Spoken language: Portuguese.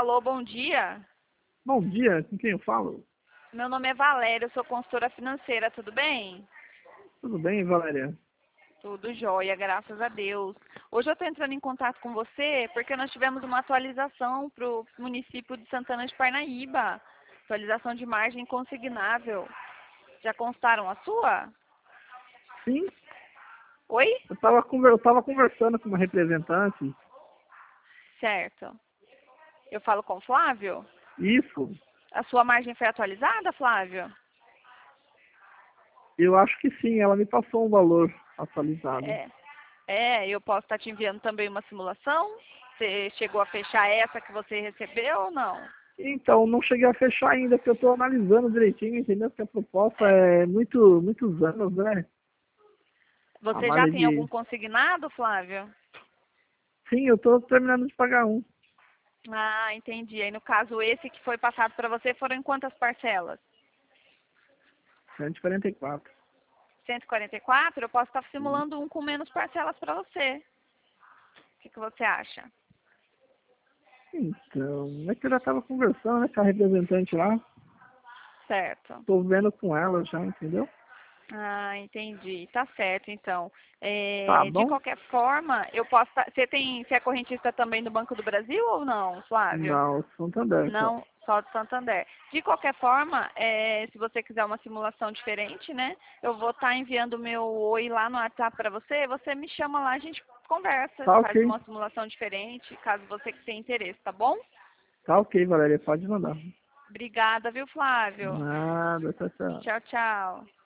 Alô, bom dia. Bom dia, com quem eu falo? Meu nome é Valéria, eu sou consultora financeira, tudo bem? Tudo bem, Valéria? Tudo jóia, graças a Deus. Hoje eu estou entrando em contato com você porque nós tivemos uma atualização para o município de Santana de Parnaíba. Atualização de margem consignável. Já constaram a sua? Sim, Oi? eu tava conversando com uma representante. Certo. Eu falo com o Flávio? Isso, A sua margem foi atualizada, Flávio? eu acho que sim, ela me passou um valor atualizado. Eu posso estar te enviando também uma simulação? Você chegou a fechar essa que você recebeu ou não? Então, não cheguei a fechar ainda, porque eu estou analisando direitinho, entendeu? Porque a proposta é muitos anos, né? A Você já malha tem algum de... consignado, Flávio? Sim, eu estou terminando de pagar um. Ah, entendi. Aí no caso esse que foi passado para você foram em quantas parcelas? 144. 144? Eu posso estar Sim. simulando um com menos parcelas para você. O que você acha? Então, é que eu já estava conversando, né, com a representante lá. Certo. Estou vendo com ela já, entendeu? Ah, entendi. Tá certo, então. Tá De bom? qualquer forma, eu posso. Você é correntista também do Banco do Brasil ou não, Flávio? Não, Santander só. Não, só do Santander. De qualquer forma, se você quiser uma simulação diferente, né? Eu vou estar enviando o meu oi lá no WhatsApp para você. Você me chama lá, a gente conversa, Tá faz ok. uma simulação diferente, caso você tenha interesse, tá bom? Tá ok, Valéria, pode mandar. Obrigada, viu, Flávio? Nada, tchau, tchau. Tchau, tchau.